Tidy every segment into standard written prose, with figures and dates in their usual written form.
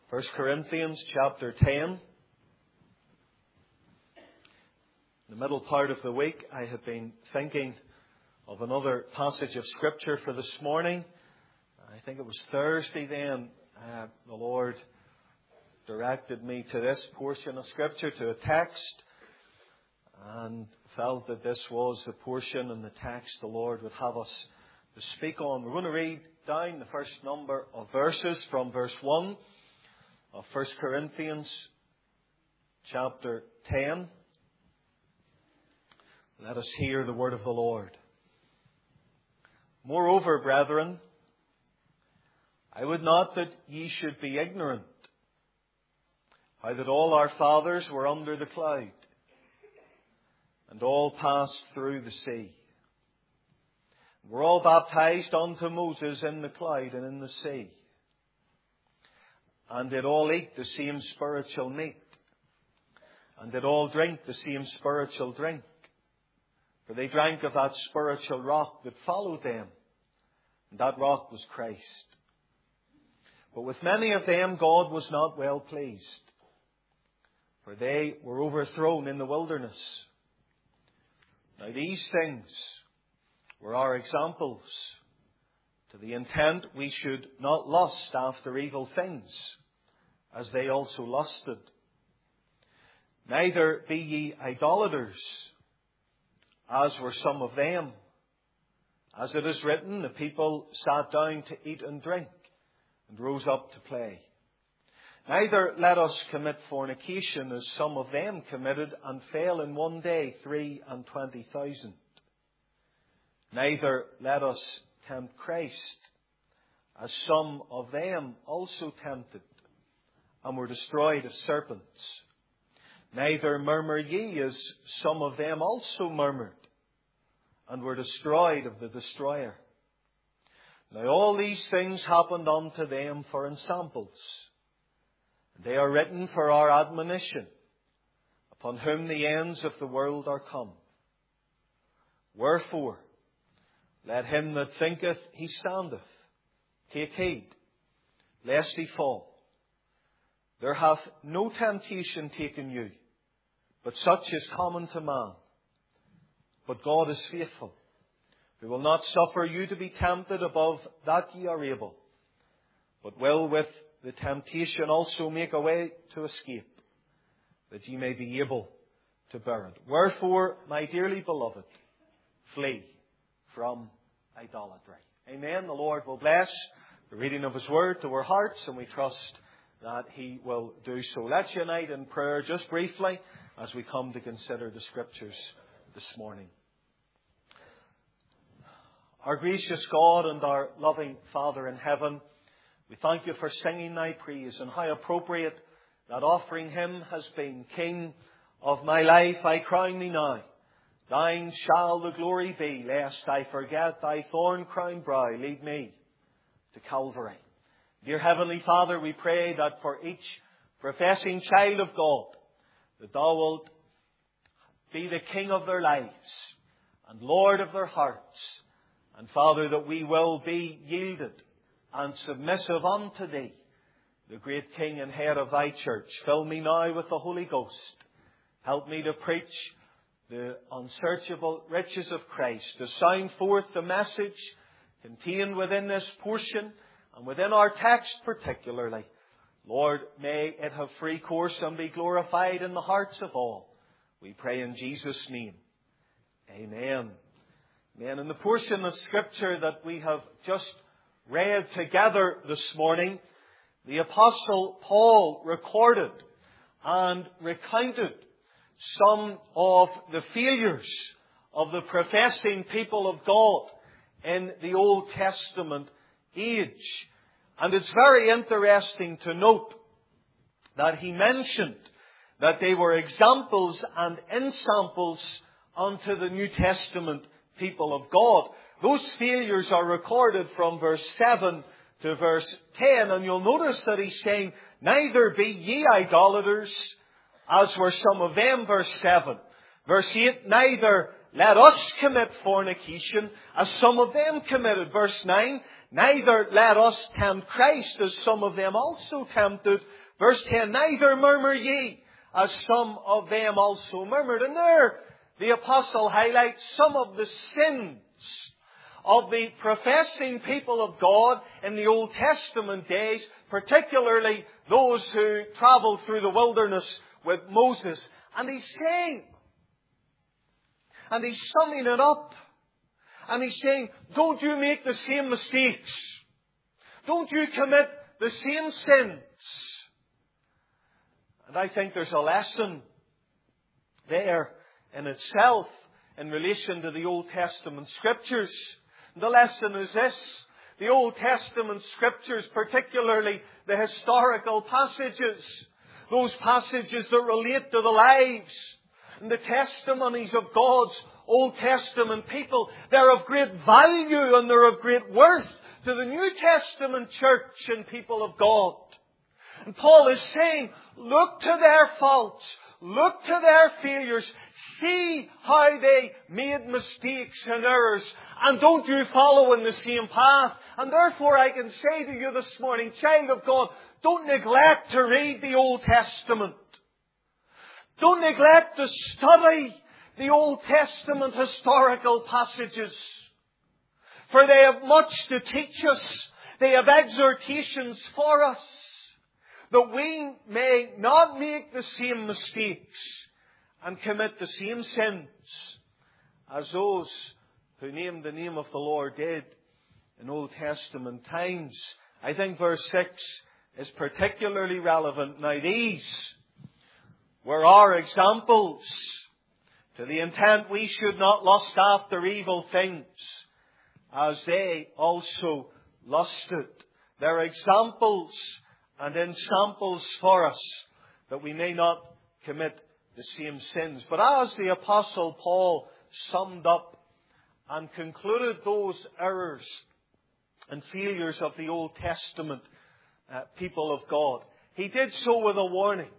1 Corinthians chapter 10. In the middle part of the week, I had been thinking of another passage of Scripture for this morning. I think it was Thursday then. The Lord directed me to this portion of Scripture, to a text, and felt that this was the portion and the text the Lord would have us to speak on. We're going to read down the first number of verses from verse 1 of 1 Corinthians chapter 10. Let us hear the word of the Lord. Moreover, brethren, I would not that ye should be ignorant, how that all our fathers were under the cloud, and all passed through the sea. Were all baptized unto Moses in the cloud and in the sea, and did all eat the same spiritual meat, and did all drink the same spiritual drink. For they drank of that spiritual rock that followed them, and that rock was Christ. But with many of them God was not well pleased, for they were overthrown in the wilderness. Now these things were our examples, to the intent we should not lust after evil things, as they also lusted. Neither be ye idolaters, as were some of them. As it is written, the people sat down to eat and drink, and rose up to play. Neither let us commit fornication, as some of them committed, and fell in one day 23,000. Neither let us tempt Christ, as some of them also tempted, and were destroyed of serpents. Neither murmur ye, as some of them also murmured, and were destroyed of the destroyer. Now all these things happened unto them for ensamples. They are written for our admonition, upon whom the ends of the world are come. Wherefore, let him that thinketh he standeth take heed, lest he fall. There hath no temptation taken you, but such is common to man. But God is faithful, who will not suffer you to be tempted above that ye are able, but will with the temptation also make a way to escape, that ye may be able to bear it. Wherefore, my dearly beloved, flee from idolatry. Amen. The Lord will bless the reading of His Word to our hearts, and we trust that He will do so. Let's unite in prayer just briefly as we come to consider the Scriptures this morning. Our gracious God and our loving Father in heaven, we thank You for singing Thy praise, and how appropriate that offering hymn has been. King of my life, I crown Thee now. Thine shall the glory be, lest I forget Thy thorn-crowned brow. Lead me to Calvary. Dear Heavenly Father, we pray that for each professing child of God, that Thou wilt be the King of their lives and Lord of their hearts. And Father, that we will be yielded and submissive unto Thee, the great King and Head of Thy church. Fill me now with the Holy Ghost. Help me to preach the unsearchable riches of Christ, to sound forth the message contained within this portion and within our text particularly. Lord, may it have free course and be glorified in the hearts of all. We pray in Jesus' name. Amen. Amen. In the portion of Scripture that we have just read together this morning, the Apostle Paul recorded and recounted some of the failures of the professing people of God in the Old Testament age. And it's very interesting to note that he mentioned that they were examples and ensamples unto the New Testament people of God. Those failures are recorded from verse 7 to verse 10. And you'll notice that he's saying, neither be ye idolaters, as were some of them, verse 7. Verse 8, neither let us commit fornication, as some of them committed. Verse 9, neither let us tempt Christ, as some of them also tempted. Verse 10, neither murmur ye, as some of them also murmured. And there, the apostle highlights some of the sins of the professing people of God in the Old Testament days, particularly those who travelled through the wilderness with Moses. And he's saying, and he's summing it up, and he's saying, don't you make the same mistakes. Don't you commit the same sins. And I think there's a lesson there in itself in relation to the Old Testament Scriptures. The lesson is this: the Old Testament Scriptures, particularly the historical passages, those passages that relate to the lives and the testimonies of God's Old Testament people, they're of great value and they're of great worth to the New Testament church and people of God. And Paul is saying, look to their faults, look to their failures, see how they made mistakes and errors, and don't you follow in the same path. And therefore I can say to you this morning, child of God, don't neglect to read the Old Testament. Don't neglect to study the Old Testament historical passages. For they have much to teach us. They have exhortations for us, that we may not make the same mistakes and commit the same sins as those who named the name of the Lord did in Old Testament times. I think verse 6 is particularly relevant. Now these were our examples, to the intent we should not lust after evil things, as they also lusted. They're examples and ensamples for us, that we may not commit the same sins. But as the Apostle Paul summed up and concluded those errors and failures of the Old Testament people of God, he did so with a warning.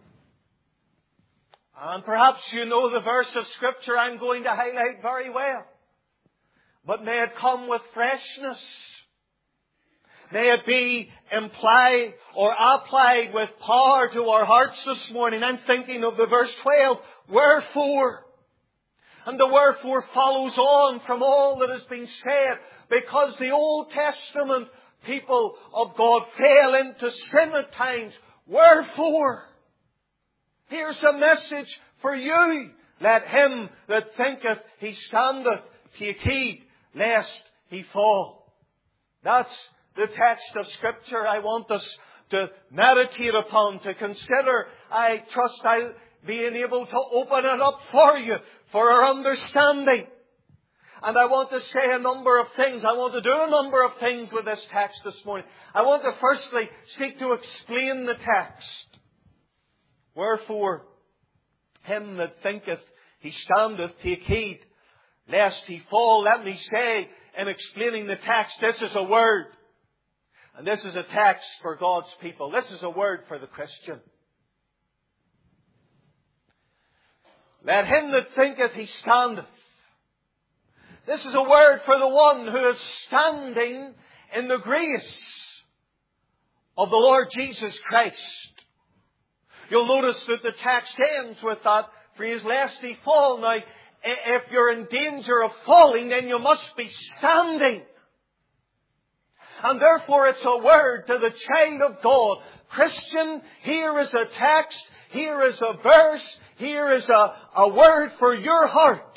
And perhaps you know the verse of Scripture I'm going to highlight very well. But may it come with freshness. May it be implied or applied with power to our hearts this morning. I'm thinking of the verse 12, wherefore. And the wherefore follows on from all that has been said, because the Old Testament people of God fell into sin at times. Wherefore? Here's a message for you. Let him that thinketh he standeth take heed, lest he fall. That's the text of Scripture I want us to meditate upon, to consider. I trust I'll be able to open it up for you, for our understanding. And I want to say a number of things. I want to do a number of things with this text this morning. I want to firstly seek to explain the text. Wherefore, him that thinketh he standeth, take heed, lest he fall. Let me say, in explaining the text, this is a word. And this is a text for God's people. This is a word for the Christian. Let him that thinketh he standeth. This is a word for the one who is standing in the grace of the Lord Jesus Christ. You'll notice that the text ends with that phrase, lest he fall. Now, if you're in danger of falling, then you must be standing. And therefore it's a word to the child of God. Christian, here is a text, here is a verse, here is a word for your heart.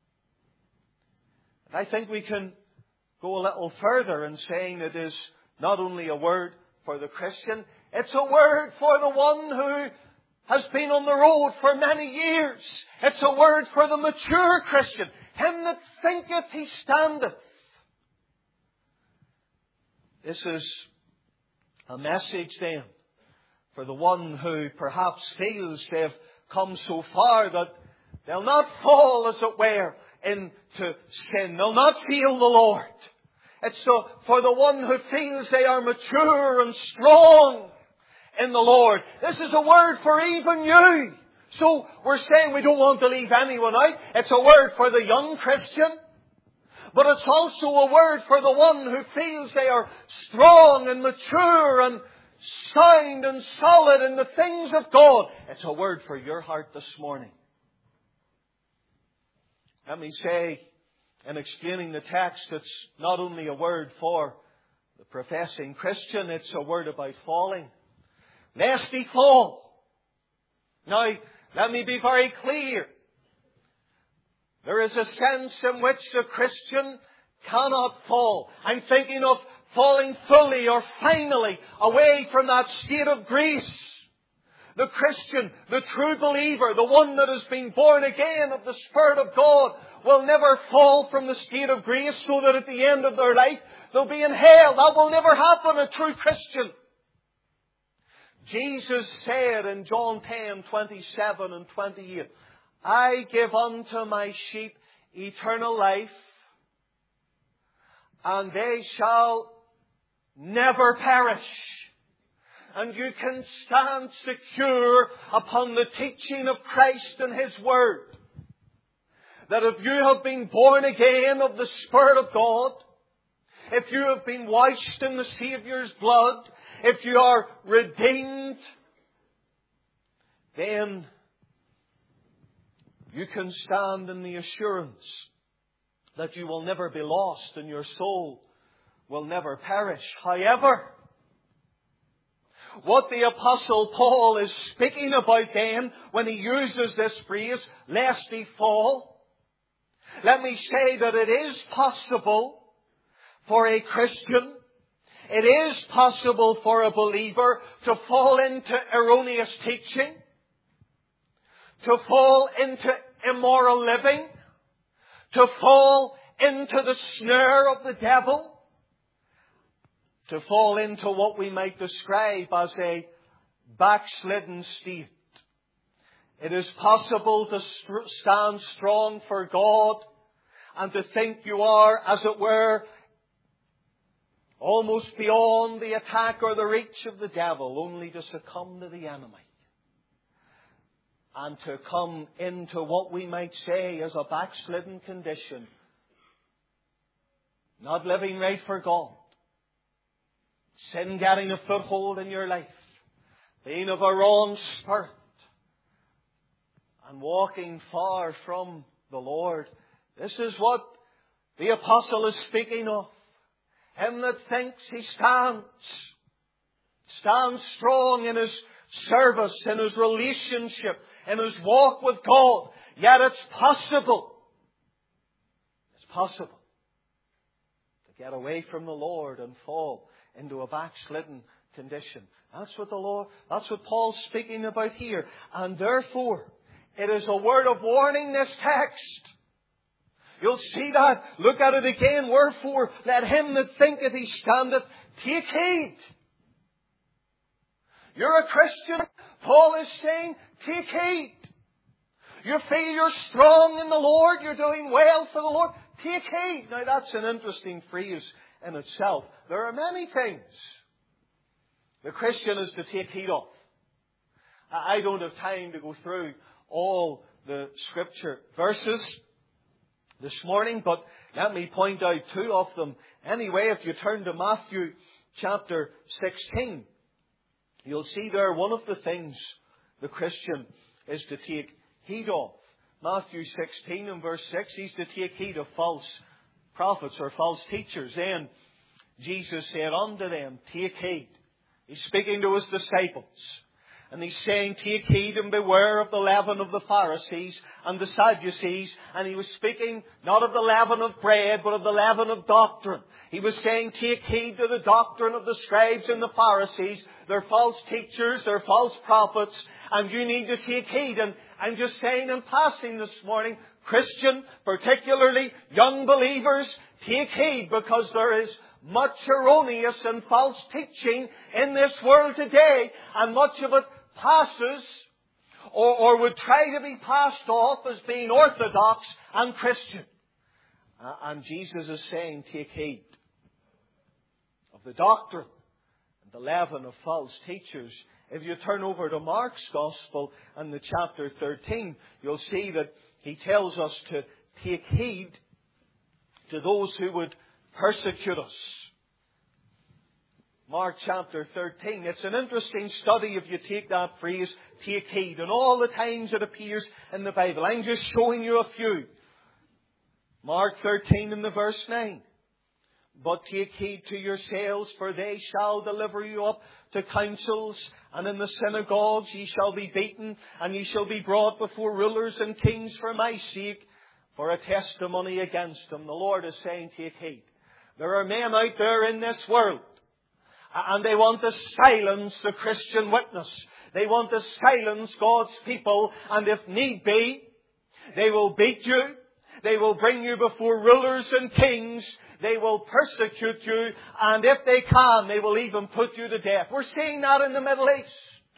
And I think we can go a little further in saying it is not only a word for the Christian, it's a word for the one who has been on the road for many years. It's a word for the mature Christian. Him that thinketh he standeth. This is a message then for the one who perhaps feels they've come so far that they'll not fall, as it were, into sin. They'll not fail the Lord. It's for the one who feels they are mature and strong in the Lord. This is a word for even you. So we're saying we don't want to leave anyone out. It's a word for the young Christian. But it's also a word for the one who feels they are strong and mature and sound and solid in the things of God. It's a word for your heart this morning. Let me say, in explaining the text, it's not only a word for the professing Christian, it's a word about falling. Lest he fall. Now, let me be very clear. There is a sense in which the Christian cannot fall. I'm thinking of falling fully or finally away from that state of grace. The Christian, the true believer, the one that has been born again of the Spirit of God, will never fall from the state of grace so that at the end of their life they'll be in hell. That will never happen, a true Christian. Jesus said in John 10:27 and 28, I give unto my sheep eternal life, and they shall never perish. And you can stand secure upon the teaching of Christ and His Word, that if you have been born again of the Spirit of God, if you have been washed in the Saviour's blood, if you are redeemed, then you can stand in the assurance that you will never be lost and your soul will never perish. However, what the Apostle Paul is speaking about then when he uses this phrase, lest he fall, let me say that it is possible for a Christian, it is possible for a believer to fall into erroneous teaching, to fall into immoral living, to fall into the snare of the devil, to fall into what we might describe as a backslidden state. It is possible to stand strong for God and to think you are, as it were, almost beyond the attack or the reach of the devil, only to succumb to the enemy. And to come into what we might say as a backslidden condition. Not living right for God. Sin getting a foothold in your life. Being of a wrong spirit. And walking far from the Lord. This is what the Apostle is speaking of. Him that thinks he stands. Stands strong in his service, in his relationship, in his walk with God. Yet it's possible. It's possible to get away from the Lord and fall into a backslidden condition. That's what Paul's speaking about here. And therefore, it is a word of warning, this text. You'll see that. Look at it again. Wherefore, let him that thinketh he standeth take heed. You're a Christian. Paul is saying, take heed. You feel you're strong in the Lord. You're doing well for the Lord. Take heed. Now that's an interesting phrase in itself. There are many things the Christian is to take heed of. I don't have time to go through all the Scripture verses this morning, but let me point out two of them. Anyway, if you turn to Matthew chapter 16, you'll see there one of the things the Christian is to take heed of. Matthew 16 and verse 6, he's to take heed of false prophets or false teachers. Then Jesus said unto them, take heed. He's speaking to his disciples. And he's saying, take heed and beware of the leaven of the Pharisees and the Sadducees. And he was speaking not of the leaven of bread, but of the leaven of doctrine. He was saying, take heed to the doctrine of the scribes and the Pharisees. They're false teachers, they're false prophets, and you need to take heed. And I'm just saying in passing this morning, Christian, particularly young believers, take heed, because there is much erroneous and false teaching in this world today, and much of it passes or would try to be passed off as being orthodox and Christian. And Jesus is saying, take heed of the doctrine and the leaven of false teachers. If you turn over to Mark's Gospel and the chapter 13, you'll see that he tells us to take heed to those who would persecute us. Mark chapter 13. It's an interesting study if you take that phrase, take heed, and all the times it appears in the Bible. I'm just showing you a few. Mark 13 in the verse 9. But take heed to yourselves, for they shall deliver you up to councils, and in the synagogues ye shall be beaten, and ye shall be brought before rulers and kings for my sake, for a testimony against them. The Lord is saying, take heed. There are men out there in this world, and they want to silence the Christian witness. They want to silence God's people, and if need be, they will beat you. They will bring you before rulers and kings. They will persecute you, and if they can, they will even put you to death. We're seeing that in the Middle East,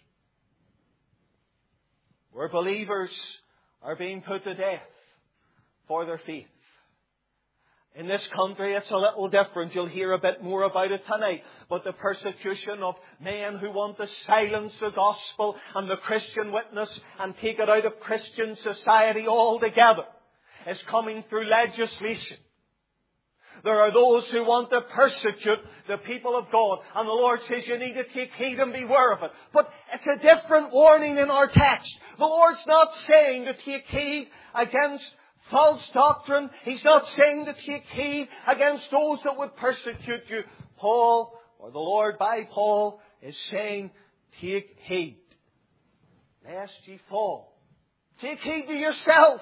where believers are being put to death for their faith. In this country, it's a little different. You'll hear a bit more about it tonight. But the persecution of men who want to silence the gospel and the Christian witness and take it out of Christian society altogether is coming through legislation. There are those who want to persecute the people of God. And the Lord says you need to take heed and beware of it. But it's a different warning in our text. The Lord's not saying to take heed against false doctrine. He's not saying to take heed against those that would persecute you. Paul, or the Lord by Paul, is saying, take heed, lest ye fall. Take heed to yourself.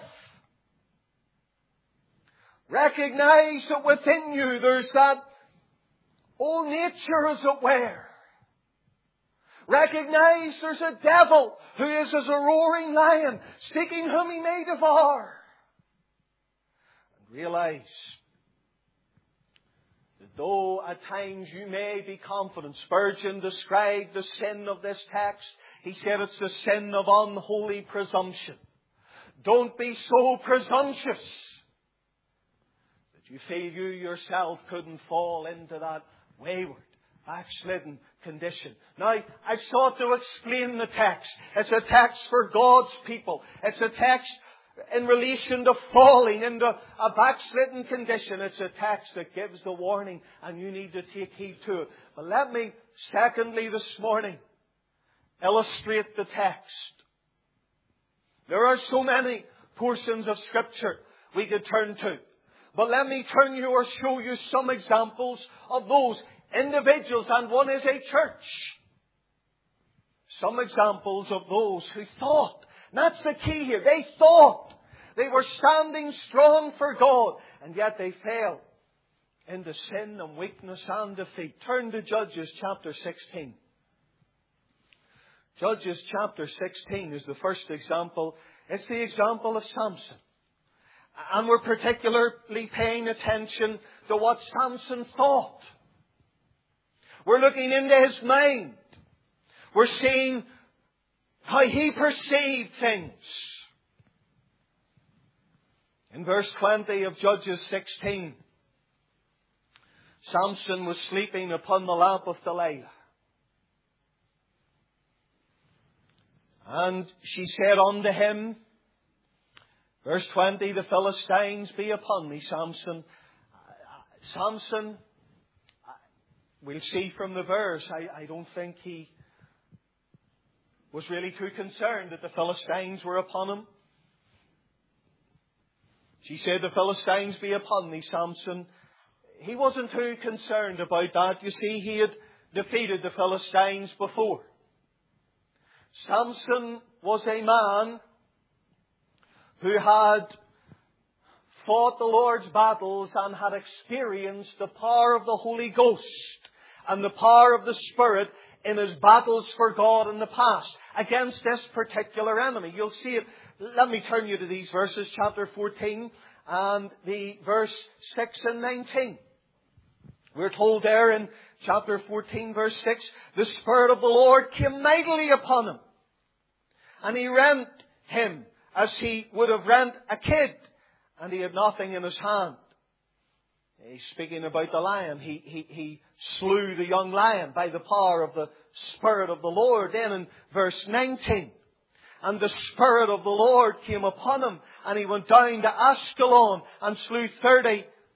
Recognize that within you there's that old nature as it were. Recognize there's a devil who is as a roaring lion, seeking whom he may devour. And realize that though at times you may be confident, Spurgeon described the sin of this text. He said it's the sin of unholy presumption. Don't be so presumptuous you feel you yourself couldn't fall into that wayward, backslidden condition. Now, I've sought to explain the text. It's a text for God's people. It's a text in relation to falling into a backslidden condition. It's a text that gives the warning, and you need to take heed to it. But let me, secondly, this morning, illustrate the text. There are so many portions of Scripture we could turn to. But let me turn you or show you some examples of those individuals, and one is a church. Some examples of those who thought. And that's the key here. They thought they were standing strong for God, and yet they fell into sin and weakness and defeat. Turn to Judges chapter 16. Judges chapter 16 is the first example. It's the example of Samson. And we're particularly paying attention to what Samson thought. We're looking into his mind. We're seeing how he perceived things. In verse 20 of Judges 16, Samson was sleeping upon the lap of Delilah. And she said unto him, verse 20, the Philistines be upon me, Samson. Samson, we'll see from the verse, I don't think he was really too concerned that the Philistines were upon him. She said, the Philistines be upon me, Samson. He wasn't too concerned about that. You see, he had defeated the Philistines before. Samson was a man who had fought the Lord's battles and had experienced the power of the Holy Ghost and the power of the Spirit in his battles for God in the past against this particular enemy. You'll see it. Let me turn you to these verses, chapter 14 and the verse 6 and 19. We're told there in chapter 14, verse 6, the Spirit of the Lord came mightily upon him, and he rent him as he would have rent a kid, and he had nothing in his hand. He's speaking about the lion. He slew the young lion by the power of the Spirit of the Lord. Then in verse 19, and the Spirit of the Lord came upon him, and he went down to Askelon and slew 30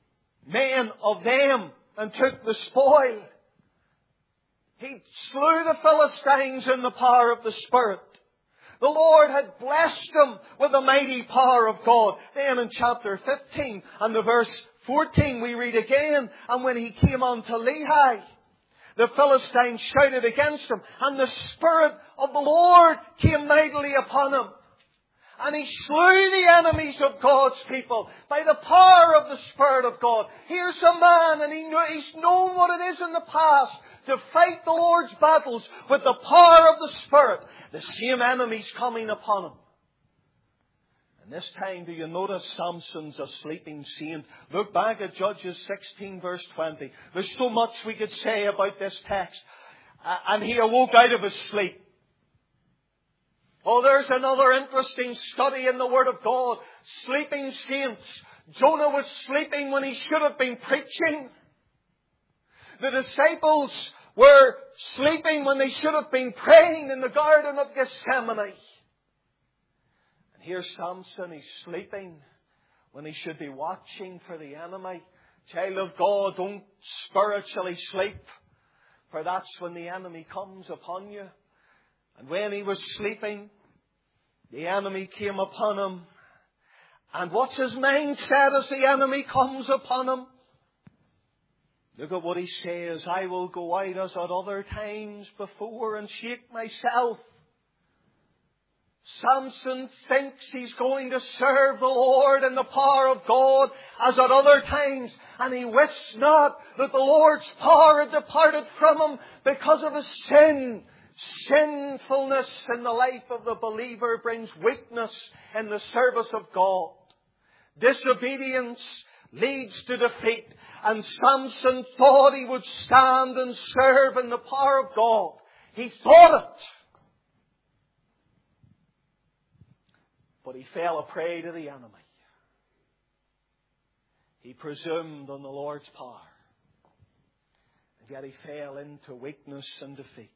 men of them and took the spoil. He slew the Philistines in the power of the Spirit. The Lord had blessed them with the mighty power of God. Then in chapter 15 and the verse 14 we read again, and when he came unto Lehi, the Philistines shouted against him, and the Spirit of the Lord came mightily upon him. And he slew the enemies of God's people by the power of the Spirit of God. Here's a man, and he's known what it is in the past to fight the Lord's battles with the power of the Spirit. The same enemies coming upon him. And this time, do you notice Samson's a sleeping saint? Look back at Judges 16 verse 20. There's so much we could say about this text. And he awoke out of his sleep. Oh, there's another interesting study in the Word of God. Sleeping saints. Jonah was sleeping when he should have been preaching. The disciples were sleeping when they should have been praying in the Garden of Gethsemane. And here's Samson, he's sleeping when he should be watching for the enemy. Child of God, don't spiritually sleep, for that's when the enemy comes upon you. And when he was sleeping, the enemy came upon him. And what's his mindset as the enemy comes upon him? Look at what he says. I will go out as at other times before and shake myself. Samson thinks he's going to serve the Lord in the power of God as at other times. And he wished not that the Lord's power had departed from him because of his sin. Sinfulness in the life of the believer brings weakness in the service of God. Disobedience leads to defeat. And Samson thought he would stand and serve in the power of God. He thought it. But he fell a prey to the enemy. He presumed on the Lord's power. And yet he fell into weakness and defeat.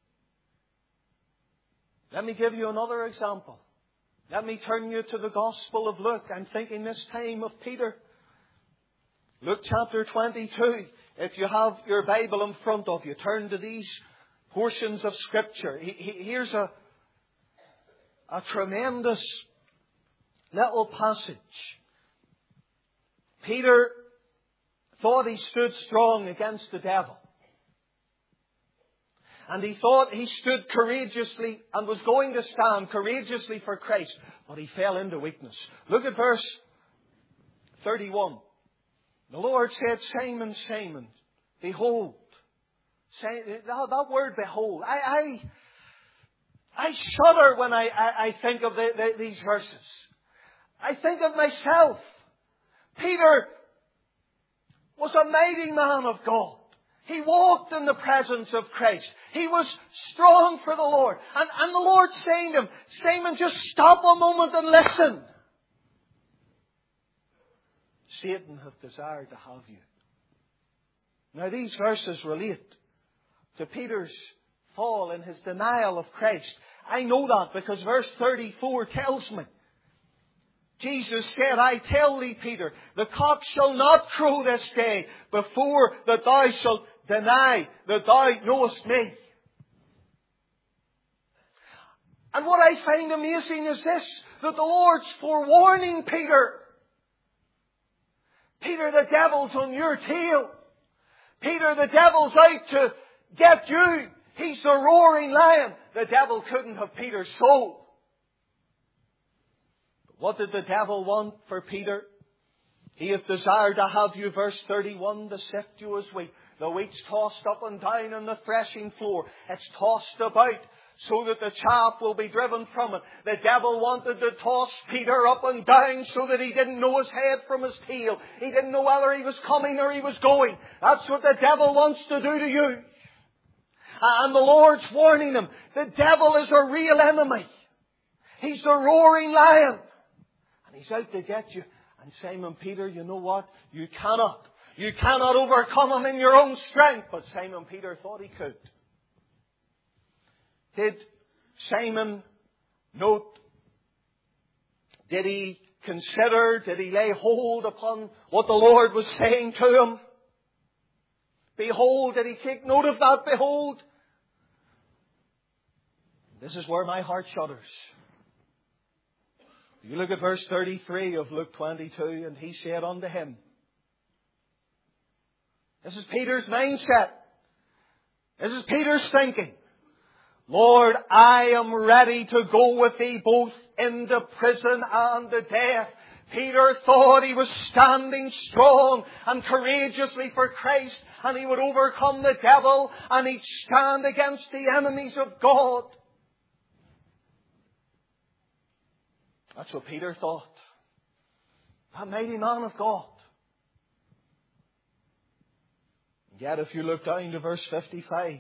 Let me give you another example. Let me turn you to the Gospel of Luke. I'm thinking this time of Peter. Luke chapter 22. If you have your Bible in front of you, turn to these portions of Scripture. Here's a tremendous little passage. Peter thought he stood strong against the devil. And he thought he stood courageously and was going to stand courageously for Christ. But he fell into weakness. Look at verse 31. The Lord said, Simon, Simon, behold. That word behold. I shudder when I think of these verses. I think of myself. Peter was a mighty man of God. He walked in the presence of Christ. He was strong for the Lord. And the Lord saying to him, Simon, just stop a moment and listen. Satan hath desired to have you. Now these verses relate to Peter's fall in his denial of Christ. I know that because verse 34 tells me. Jesus said, I tell thee, Peter, the cock shall not crow this day before that thou shalt deny that thou knowest me. And what I find amazing is this, that the Lord's forewarning Peter. Peter, the devil's on your tail. Peter, the devil's out to get you. He's the roaring lion. The devil couldn't have Peter's soul. But what did the devil want for Peter? He hath desired to have you, verse 31, to sift you as wheat. The wheat's tossed up and down on the threshing floor. It's tossed about so that the chaff will be driven from it. The devil wanted to toss Peter up and down so that he didn't know his head from his tail. He didn't know whether he was coming or he was going. That's what the devil wants to do to you. And the Lord's warning him. The devil is a real enemy. He's the roaring lion. And he's out to get you. And Simon Peter, you know what? You cannot overcome him in your own strength. But Simon Peter thought he could. Did Simon note? Did he consider? Did he lay hold upon what the Lord was saying to him? Behold, did he take note of that? Behold. This is where my heart shudders. You look at verse 33 of Luke 22, and he said unto him. This is Peter's mindset. This is Peter's thinking. Lord, I am ready to go with thee both into prison and to death. Peter thought he was standing strong and courageously for Christ, and he would overcome the devil, and he'd stand against the enemies of God. That's what Peter thought. That mighty man of God. Yet if you look down to verse 55,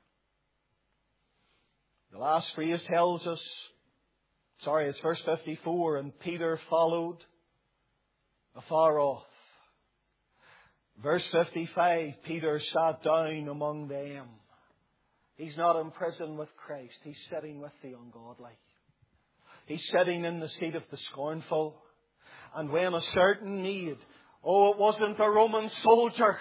the last phrase tells us, it's verse 54, and Peter followed afar off. Verse 55, Peter sat down among them. He's not in prison with Christ. He's sitting with the ungodly. He's sitting in the seat of the scornful. And when a certain maid, it wasn't a Roman soldier.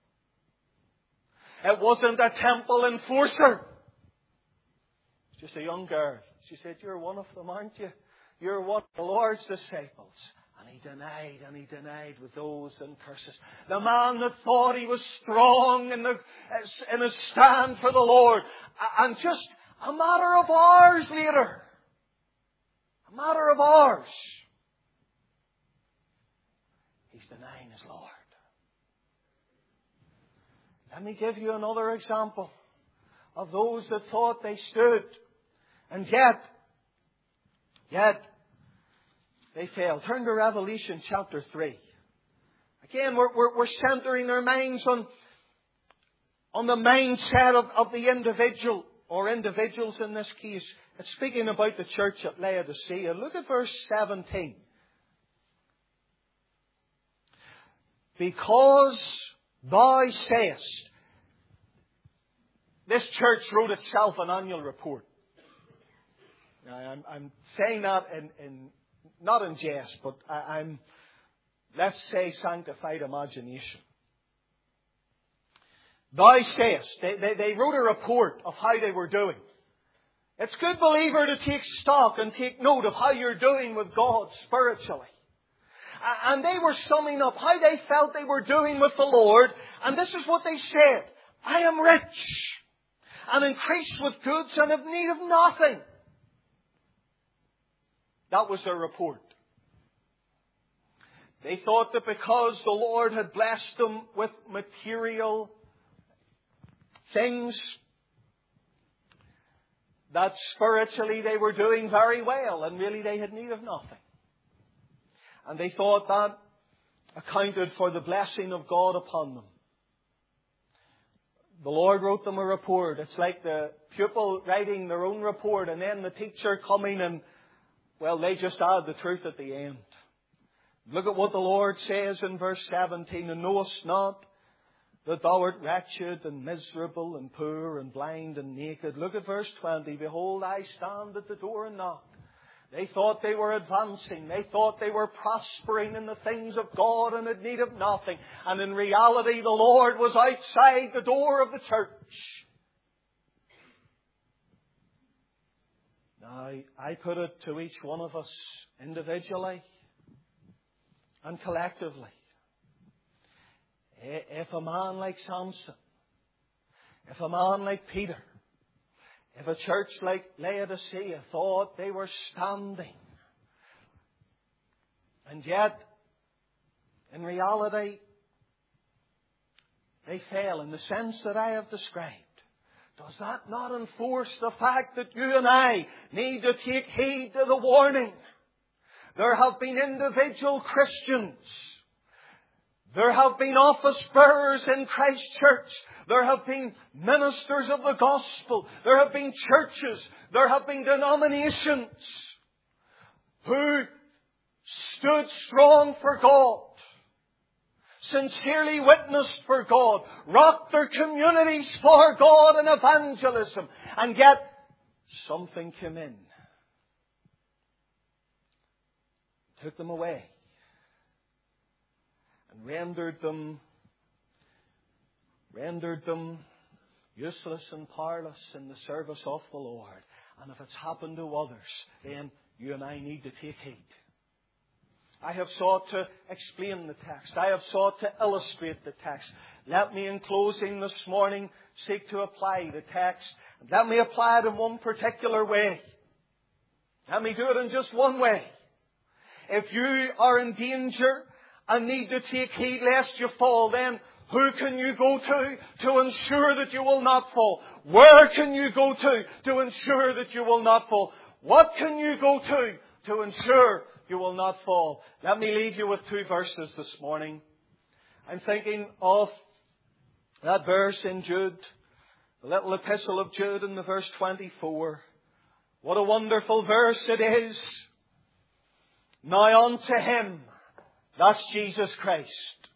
It wasn't a temple enforcer. It's just a young girl. She said, you're one of them, aren't you? You're one of the Lord's disciples. And he denied with oaths and curses. The man that thought he was strong in his stand for the Lord. And just a matter of hours later, he's denying his Lord. Let me give you another example of those that thought they stood. And yet, they failed. Turn to Revelation chapter 3. Again, we're centering our minds on the mindset of the individual, or individuals in this case. It's speaking about the church at Laodicea. Look at verse 17. Because thou sayest, this church wrote itself an annual report. Now, I'm saying that not in jest, but I'm, let's say, sanctified imagination. Thou sayest, they wrote a report of how they were doing. It's good, believer, to take stock and take note of how you're doing with God spiritually. And they were summing up how they felt they were doing with the Lord. And this is what they said. I am rich and increased with goods and have need of nothing. That was their report. They thought that because the Lord had blessed them with material things, that spiritually they were doing very well, and really they had need of nothing. And they thought that accounted for the blessing of God upon them. The Lord wrote them a report. It's like the pupil writing their own report, and then the teacher coming and, they just add the truth at the end. Look at what the Lord says in verse 17. And knowest not that thou art wretched and miserable and poor and blind and naked. Look at verse 20. Behold, I stand at the door and knock. They thought they were advancing. They thought they were prospering in the things of God and had need of nothing. And in reality, the Lord was outside the door of the church. Now, I put it to each one of us individually and collectively. If a man like Samson, if a man like Peter, if a church like Laodicea thought they were standing, and yet, in reality, they fell in the sense that I have described, does that not enforce the fact that you and I need to take heed to the warning? There have been individual Christians. There have been office bearers in Christ's church. There have been ministers of the gospel. There have been churches. There have been denominations who stood strong for God, sincerely witnessed for God, rocked their communities for God in evangelism, and yet something came in took them away and rendered them useless and powerless in the service of the Lord. And if it's happened to others, then you and I need to take heed. I have sought to explain the text. I have sought to illustrate the text. Let me, in closing this morning, seek to apply the text. Let me apply it in one particular way. Let me do it in just one way. If you are in danger and need to take heed lest you fall, then who can you go to ensure that you will not fall? Where can you go to ensure that you will not fall? What can you go to ensure you will not fall? Let me leave you with two verses this morning. I'm thinking of that verse in Jude, the little epistle of Jude in the verse 24. What a wonderful verse it is. Now unto Him, that's Jesus Christ.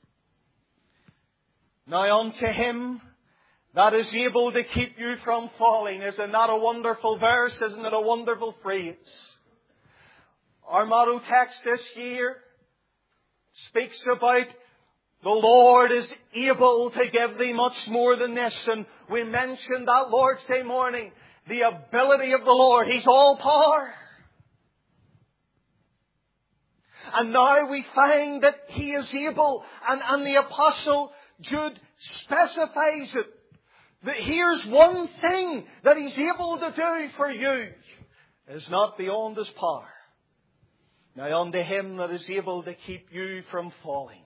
Now unto Him that is able to keep you from falling. Isn't that a wonderful verse? Isn't it a wonderful phrase? Our motto text this year speaks about the Lord is able to give thee much more than this. And we mentioned that Lord's Day morning, the ability of the Lord. He's all power. And now we find that He is able. And the Apostle Jude specifies it. That here's one thing that He's able to do for you. Is not beyond His power. Now unto Him that is able to keep you from falling.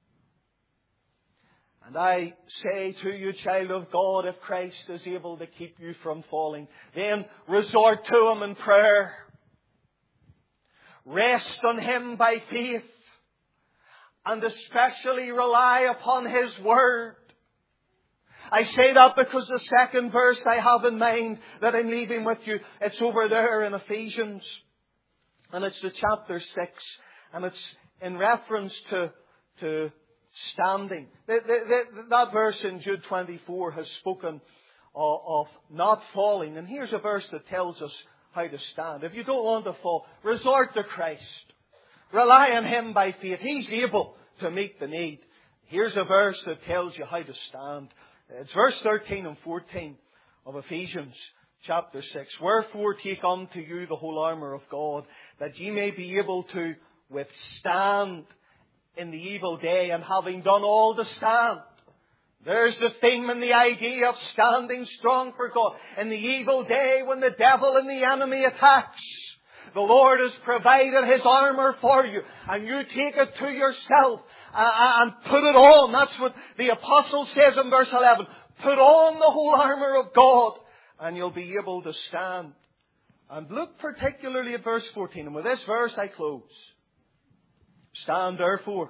And I say to you, child of God, if Christ is able to keep you from falling, then resort to Him in prayer. Rest on Him by faith. And especially rely upon His Word. I say that because the second verse I have in mind that I'm leaving with you, it's over there in Ephesians. And it's the chapter 6. And it's in reference to standing. That verse in Jude 24 has spoken of not falling. And here's a verse that tells us how to stand. If you don't want to fall, resort to Christ. Rely on Him by faith. He's able to meet the need. Here's a verse that tells you how to stand. It's verse 13 and 14 of Ephesians chapter 6. Wherefore take unto you the whole armour of God, that ye may be able to withstand in the evil day, and having done all to stand. There's the theme and the idea of standing strong for God. In the evil day when the devil and the enemy attacks, the Lord has provided His armour for you. And you take it to yourself and put it on. That's what the Apostle says in verse 11. Put on the whole armour of God and you'll be able to stand. And look particularly at verse 14. And with this verse I close. Stand therefore,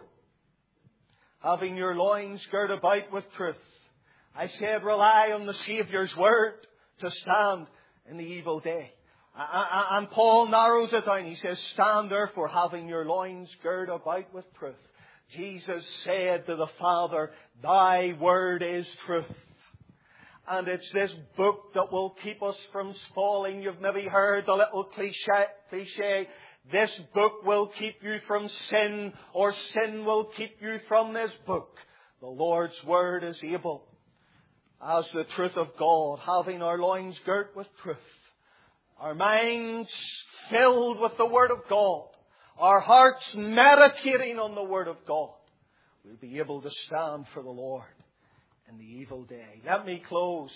having your loins girt about with truth. I said rely on the Saviour's Word to stand in the evil day. And Paul narrows it down. He says, stand therefore, having your loins girt about with truth. Jesus said to the Father, Thy Word is truth. And it's this book that will keep us from falling. You've maybe heard the little cliche. This book will keep you from sin, or sin will keep you from this book. The Lord's Word is able, as the truth of God, having our loins girt with truth, our minds filled with the Word of God, our hearts meditating on the Word of God, we'll be able to stand for the Lord in the evil day. Let me close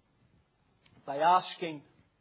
by asking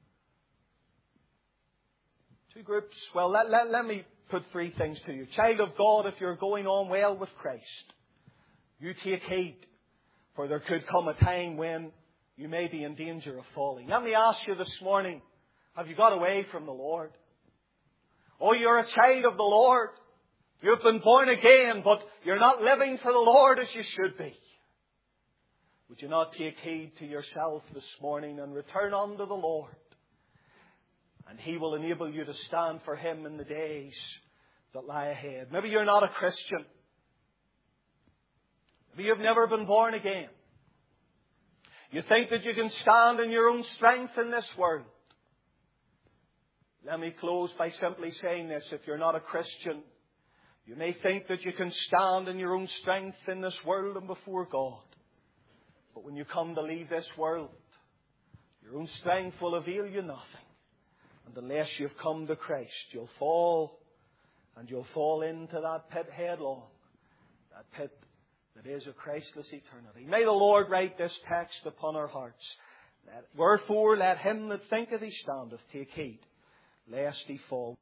two groups. Well, let me put three things to you. Child of God, if you're going on well with Christ, you take heed, for there could come a time when you may be in danger of falling. Let me ask you this morning, have you got away from the Lord? Oh, you're a child of the Lord. You've been born again, but you're not living for the Lord as you should be. Would you not take heed to yourself this morning and return unto the Lord? And He will enable you to stand for Him in the days that lie ahead. Maybe you're not a Christian. Maybe you've never been born again. You think that you can stand in your own strength in this world. Let me close by simply saying this. If you're not a Christian, You may think that you can stand in your own strength in this world and before God. But when you come to leave this world, your own strength will avail you nothing. And unless you've come to Christ, you'll fall. And you'll fall into that pit headlong. That pit that is a Christless eternity. May the Lord write this text upon our hearts. Wherefore let him that thinketh he standeth take heed, lest he fall.